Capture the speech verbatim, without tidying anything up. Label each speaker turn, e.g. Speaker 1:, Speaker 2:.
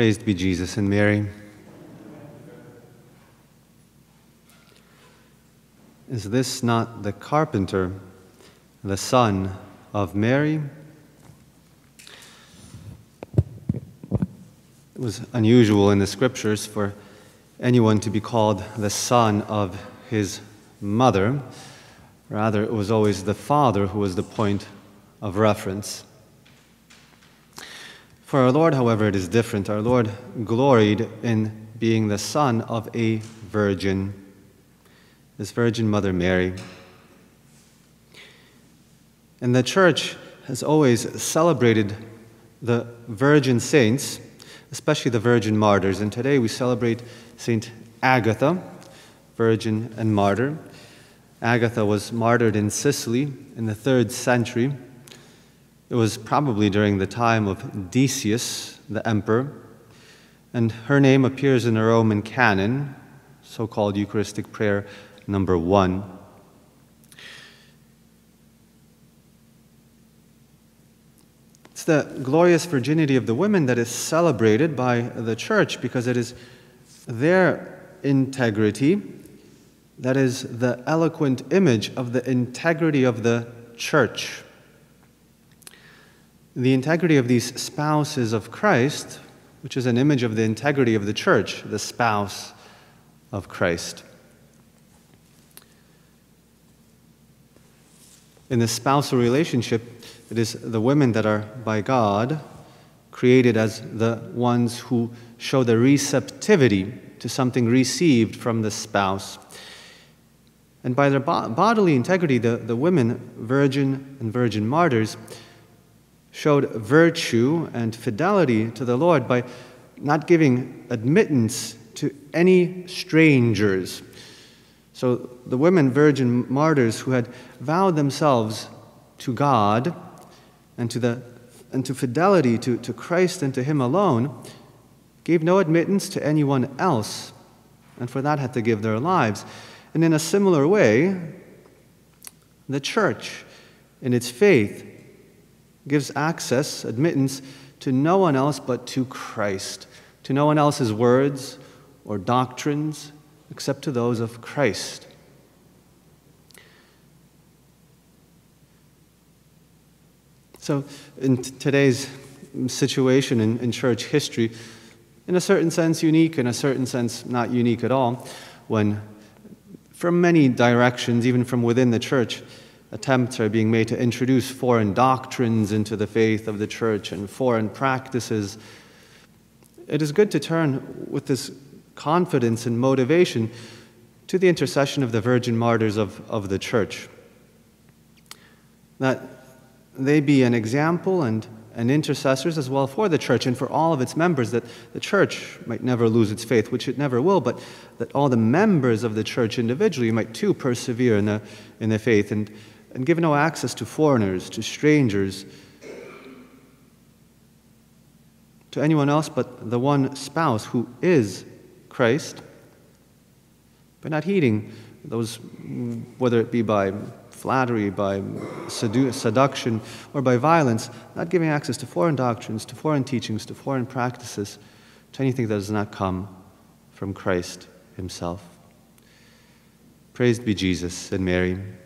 Speaker 1: Praised be Jesus and Mary. Is this not the carpenter, the son of Mary? It was unusual in the scriptures for anyone to be called the son of his mother. Rather, it was always the father who was the point of reference. For our Lord, however, it is different. Our Lord gloried in being the son of a virgin, this Virgin Mother Mary. And the Church has always celebrated the virgin saints, especially the virgin martyrs. And today we celebrate Saint Agatha, virgin and martyr. Agatha was martyred in Sicily in the third century. It was probably during the time of Decius, the emperor, and her name appears in the Roman canon, so-called Eucharistic prayer number one. It's the glorious virginity of the women that is celebrated by the Church because it is their integrity that is the eloquent image of the integrity of the Church. The integrity of these spouses of Christ, which is an image of the integrity of the Church, the spouse of Christ. In the spousal relationship, it is the women that are by God created as the ones who show the receptivity to something received from the spouse. And by their bo- bodily integrity, the, the women, virgin and virgin martyrs, showed virtue and fidelity to the Lord by not giving admittance to any strangers. So the women virgin martyrs who had vowed themselves to God and to the and to fidelity to, to Christ and to Him alone gave no admittance to anyone else, and for that had to give their lives. And in a similar way, the Church, in its faith, gives access, admittance, to no one else but to Christ, to no one else's words or doctrines except to those of Christ. So in t- today's situation in, in church history, in a certain sense unique, in a certain sense not unique at all, when from many directions, even from within the church, attempts are being made to introduce foreign doctrines into the faith of the church and foreign practices, it is good to turn with this confidence and motivation to the intercession of the virgin martyrs of, of the church. That they be an example and, and intercessors as well for the church and for all of its members, that the church might never lose its faith, which it never will, but that all the members of the church individually might too persevere in the, in the faith and and give no access to foreigners, to strangers, to anyone else but the one spouse who is Christ, by not heeding those, whether it be by flattery, by sedu- seduction, or by violence, not giving access to foreign doctrines, to foreign teachings, to foreign practices, to anything that does not come from Christ Himself. Praised be Jesus and Mary.